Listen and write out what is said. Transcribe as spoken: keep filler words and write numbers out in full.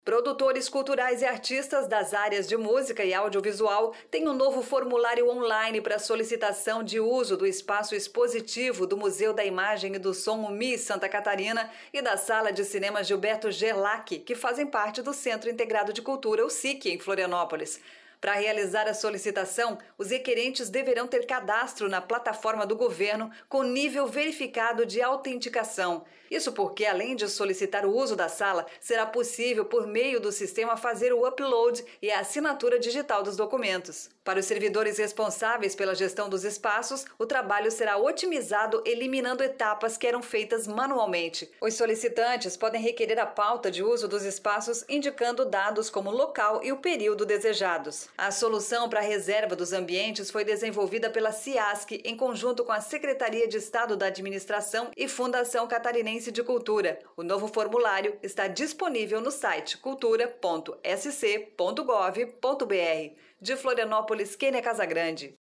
Produtores culturais e artistas das áreas de música e audiovisual têm um novo formulário online para solicitação de uso do espaço expositivo do Museu da Imagem e do Som U M I Santa Catarina e da Sala de Cinema Gilberto Gerlach, que fazem parte do Centro Integrado de Cultura, o S I C, em Florianópolis. Para realizar a solicitação, os requerentes deverão ter cadastro na plataforma do governo com nível verificado de autenticação. Isso porque, além de solicitar o uso da sala, será possível, por meio do sistema, fazer o upload e a assinatura digital dos documentos. Para os servidores responsáveis pela gestão dos espaços, o trabalho será otimizado, eliminando etapas que eram feitas manualmente. Os solicitantes podem requerer a pauta de uso dos espaços, indicando dados como local e o período desejados. A solução para a reserva dos ambientes foi desenvolvida pela CIASC em conjunto com a Secretaria de Estado da Administração e Fundação Catarinense de Cultura. O novo formulário está disponível no site cultura ponto s c ponto gov ponto b r. De Florianópolis, Kênia Casagrande.